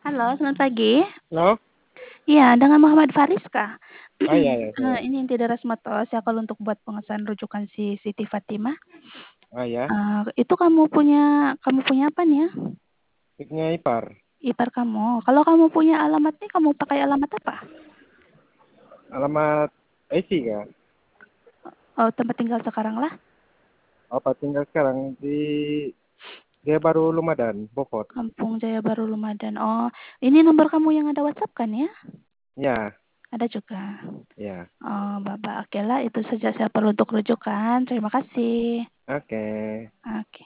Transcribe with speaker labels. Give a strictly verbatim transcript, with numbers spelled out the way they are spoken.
Speaker 1: Halo, selamat pagi.
Speaker 2: Halo?
Speaker 1: Iya, dengan Muhammad Faris kah?
Speaker 2: Oh, iya iya,
Speaker 1: Eee,
Speaker 2: saya.
Speaker 1: ini inti dari Rasmoto, saya call untuk buat pengesahan rujukan si Siti Fatimah.
Speaker 2: Oh, ya?
Speaker 1: Eee, itu kamu punya kamu punya apa nih ya?
Speaker 2: Punya ipar.
Speaker 1: Ipar kamu. Kalau kamu punya alamatnya, kamu pakai alamat apa?
Speaker 2: Alamat I C Kak?
Speaker 1: Oh, tempat tinggal sekarang lah?
Speaker 2: Apa tinggal sekarang di Jaya Baru Lumajang, Bogor.
Speaker 1: Kampung Jaya Baru Lumajang. Oh, ini nomor kamu yang ada WhatsApp kan ya?
Speaker 2: Ya,
Speaker 1: Ada juga.
Speaker 2: ya.
Speaker 1: Oh, Bapak. Oke lah, itu saja saya perlu untuk rujukan. Terima kasih.
Speaker 2: Oke.
Speaker 1: Oke.